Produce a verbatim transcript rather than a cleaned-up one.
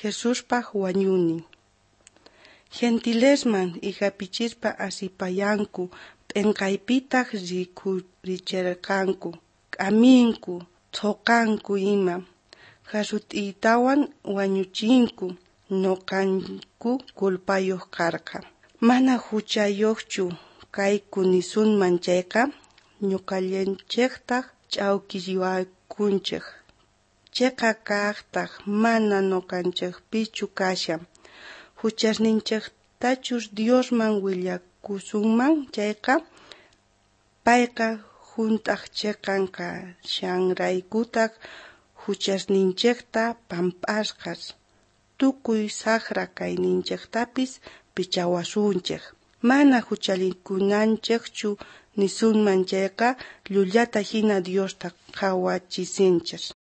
Jesuspaq wañuni. Gentilesman ihapichirpa asipayanku, p'enkaypitaq rikurichirqanku, k'aminku, thoqanku ima, hasut'iytawan wañuchinku, noqanku kulpayuq karqa. Mana huchayuqchu kayku nisunman chayqa, ñuqallanchiqtaq ch'awkilliwakunchik. Chayqa kaqtaq mana noqanchikpichu kasha. Huchasninchiktachus Diosman willakusunman chayqa, payqa hunt'aq chiqan kashanraykutaq huchasninchikta pampasqas, tukuy saqra kayninchiktapis pichawasunchik. Mana huchalikunanchikchu nisunman chayqa, llullata hina Diosta qawachisinchik.